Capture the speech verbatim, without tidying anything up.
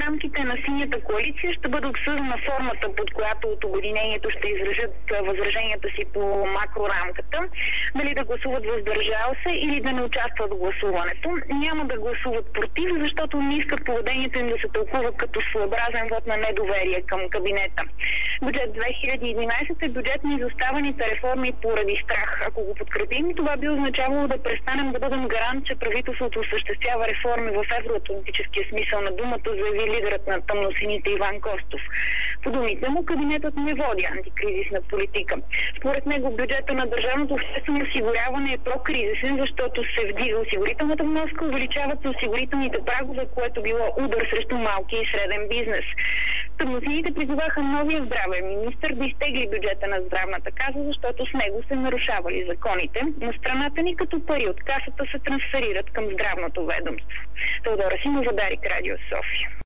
рамките на синята коалиция ще бъде обсъдена формата, под която от обединението ще изразят възраженията си по макрорамката. Дали да гласуват въздържал се или да не участват в гласуването. Няма да гласуват против, защото не искат поведението им да се тълкува като своеобразен вод на недоверие към кабинета. Бюджет две хиляди и единадесета е бюджет на изоставените реформи поради страх. Ако го подкрепим, това би означавало да престанем да бъдем гарант, че правителството осъществява реформи в евроатлантическия смисъл на думата, заяви лидерът на тъмносините Иван Костов. По думите му, кабинетът не води антикризисна политика. Според него бюджета на държавното обществено осигуряване е прокризисен, защото се вдига осигурителната вноска, увеличават се осигурителните прагове, което било удар срещу малки и среден бизнес. Тъмносините призоваха новия здравен министър да изтегли бюджета на здравната каса, защото с него се нарушавали законите на страната ни, като пари от касата се трансферират към здравното ведомство. Теодора Симова, Дарик, Радио София.